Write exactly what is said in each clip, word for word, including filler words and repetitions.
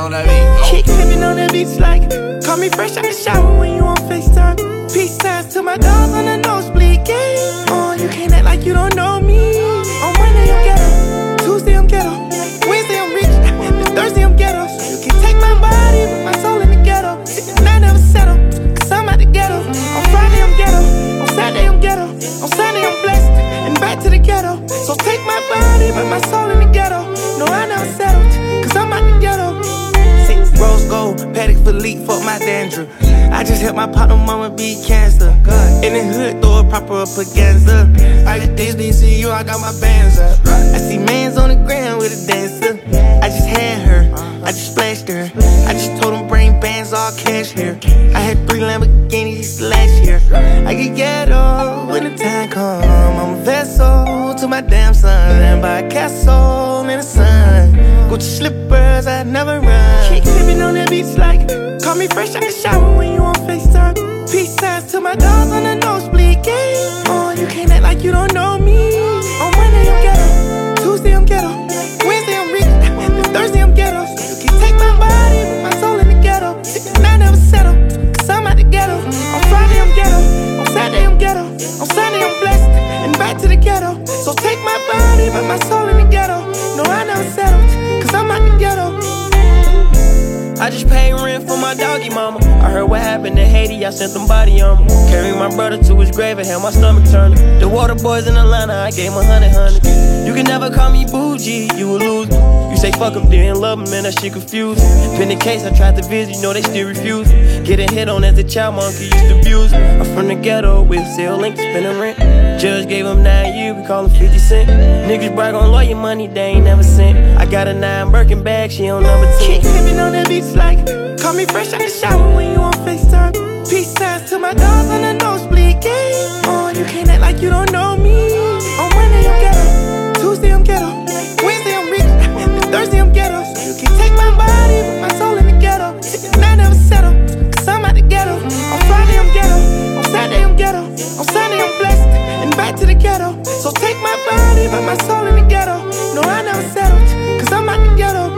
on that beat. Kick flipping on that beach like, call me fresh out the shower when you on FaceTime. Peace signs to my dogs on the nosebleed game. Oh, you can't act like you don't know me. On Monday I'm ghetto, Tuesday I'm ghetto, Wednesday I'm rich, and Thursday I'm ghetto. You can take my body, but my soul in the ghetto. And I never settle, cause I'm out the ghetto. On Friday I'm ghetto, on Saturday I'm ghetto, on Sunday I'm blessed, and back to the ghetto. So take my body, but my soul in the ghetto. No, I never settled, cause I'm out the ghetto. Six rose gold, Patek Philippe, fuck my dandruff. I just helped my partner mama beat cancer. In the hood, throw a proper propaganda. I got this B C U, I got my bands up. I see mans on the ground with a dancer. I just had her, I just splashed her. I just told them bring bands, all cash here. I had three Lamborghinis last year. I get ghetto when the time come. I'm a vessel to my damn son, and buy a castle in the sun. Gucci slippers, I never run. Kick flipping on that beach like, call me fresh out the shower when you on FaceTime. Peace signs to my dogs on the nosebleed game. Oh, you can't act like you don't know me. On Monday I'm ghetto, Tuesday I'm ghetto, Wednesday I'm rich, and Thursday I'm ghetto. You can take my body, but my soul in the ghetto. And I never settle, cause I'm out the ghetto. On Friday I'm ghetto, on Saturday I'm ghetto, on Sunday I'm blessed, and back to the ghetto. So take my body, but my soul in the ghetto. No, I never settled, cause I'm out the ghetto. I just paid rent for my doggy mama. I heard what happened in Haiti, I sent them body on me. Carried my brother to his grave and had my stomach turning. The water boys in Atlanta, I gave him a hundred hundred. You can never call me bougie, you will lose me. You say fuck him, didn't love him, man, that shit confused. Been the case, I tried to visit, you know they still refuse. Getting hit on as a child, monkey used to abuse. I'm from the ghetto with sale link, spending rent. Judge gave him nine years, we call him fifty cent. Niggas brag on lawyer money, they ain't never sent. I got a nine Birkin bag, she on number ten. Kick flipping on that beach like, call me fresh out the shower when you on FaceTime. Peace signs to my dogs on the nosebleed game. Oh, you can't act like you don't know me. On Monday I'm ghetto, Tuesday I'm ghetto, Wednesday I'm rich, and Thursday I'm ghetto. You can take my body, but my soul in the ghetto. And I never settle, cause I'm out the ghetto. On Friday I'm ghetto, on Saturday I'm ghetto, on Sunday I'm blessed, and back to the ghetto. So take my body, but my soul in the ghetto. No, I never settled, cause I'm out the ghetto.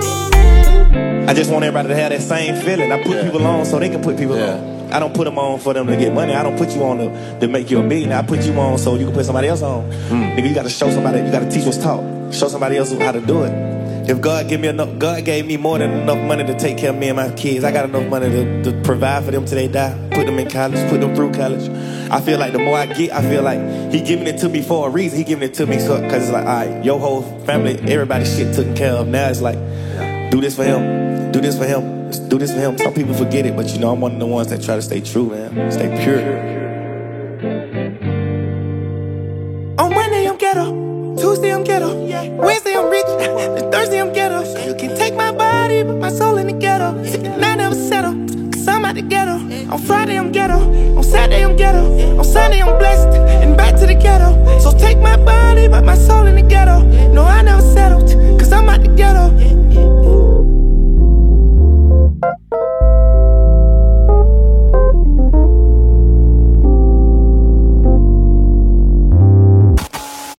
I just want everybody to have that same feeling. I put yeah. people on so they can put people yeah. on. I don't put them on for them to get money. I don't put you on to, to make you a millionaire. I put you on so you can put somebody else on. Mm. Nigga, you gotta show somebody, you gotta teach what's taught. Show somebody else how to do it. If God give me enough, God gave me more than enough money to take care of me and my kids. I got enough money to, to provide for them till they die. Put them in college, put them through college. I feel like the more I get, I feel like he giving it to me for a reason. He giving it to me so, cause it's like, all right, your whole family, everybody's shit taken care of. Now it's like, do this for him, do this for him, do this for him. Some people forget it, but you know, I'm one of the ones that try to stay true, man. Stay pure. On Monday I'm ghetto, Tuesday I'm ghetto, Wednesday I'm rich, and Thursday I'm ghetto. You can take my body, but my soul in the ghetto. And I never settle, cause I'm out the ghetto. On Friday I'm ghetto, on Saturday I'm ghetto, on Sunday I'm blessed, and back to the ghetto. So take my body,